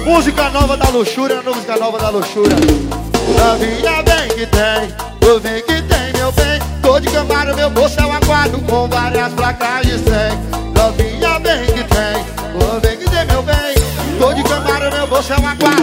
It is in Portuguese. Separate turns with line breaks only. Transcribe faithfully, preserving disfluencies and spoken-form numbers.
Música nova da luxúria, música nova da luxúria. Novinha bem que tem, tu vem que tem, meu bem. Tô de Camaro, meu bolso é um aquário com várias placas de cem. Novinha bem que tem, tu vem que tem, meu bem. Tô de Camaro, meu bolso é um aquário